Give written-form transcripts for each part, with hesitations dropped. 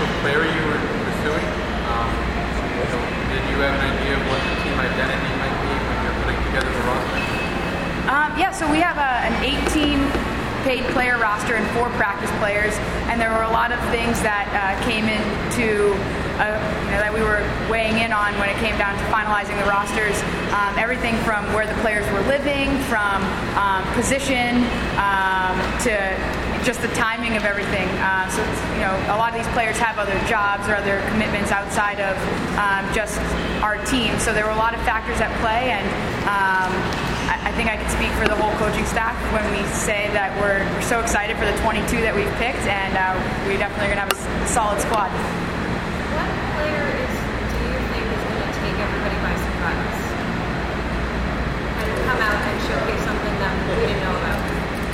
of player you were pursuing? Did you have an idea of what the team identity might be when you're putting together the roster? So we have an 18 paid player roster and 4 practice players, and there were a lot of things that came into that we were weighing in on when it came down to finalizing the rosters. Everything from where the players were living, from position to just the timing of everything. So it's, a lot of these players have other jobs or other commitments outside of just our team. So there were a lot of factors at play, and I think I can speak for the whole coaching staff when we say that we're so excited for the 22 that we've picked, and we definitely are going to have a solid squad. What player do you think is going to take everybody by surprise and come out and showcase something that we didn't know about?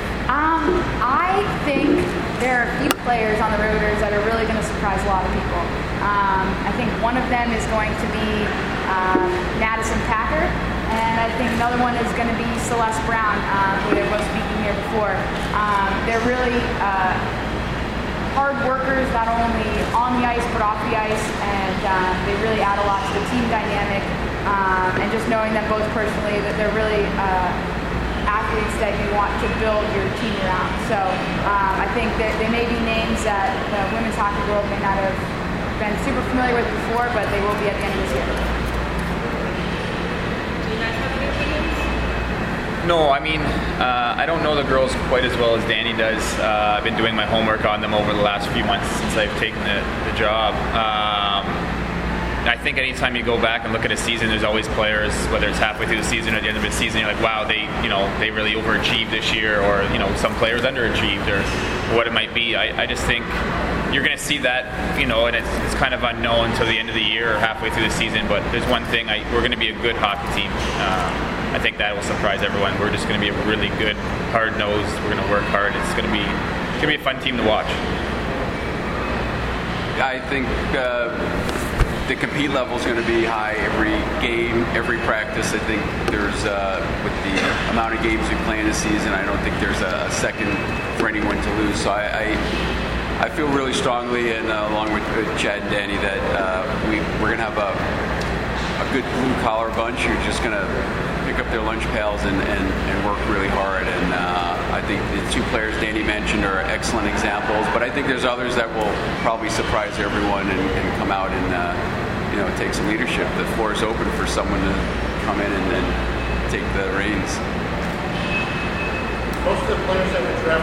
I think there are a few players on the Riveters that are really going to surprise a lot of people. I think one of them is going to be Madison Packer, and I think another one is going to be Celeste Brown, who they were speaking here before. They're really hard workers, not only on the ice but off the ice, and they really add a lot to the team dynamic. And just knowing them both personally, that they're really athletes that you want to build your team around. So I think that they may be names that the women's hockey world may not have been super familiar with before, but they will be at the end of this year. Do you guys have any opinions? No, I don't know the girls quite as well as Danny does. I've been doing my homework on them over the last few months since I've taken the job. I think anytime you go back and look at a season, there's always players, whether it's halfway through the season or at the end of the season, you're like, wow, they really overachieved this year, or some players underachieved, or what it might be. I just think you're going to see that, and it's kind of unknown until the end of the year or halfway through the season. But there's one thing: we're going to be a good hockey team. I think that will surprise everyone. We're just going to be a really good, hard-nosed. We're going to work hard. It's going to be a fun team to watch. I think the compete level is going to be high every game, every practice. I think there's, with the amount of games we play in a season, I don't think there's a second for anyone to lose. So I feel really strongly, and along with Chad and Danny, that we're going to have a good blue-collar bunch who's just going to pick up their lunch pails and work really hard. And I think the 2 players Danny mentioned are excellent examples, but I think there's others that will probably surprise everyone and come out and take some leadership. The floor is open for someone to come in and take the reins. Most of the players that were drafted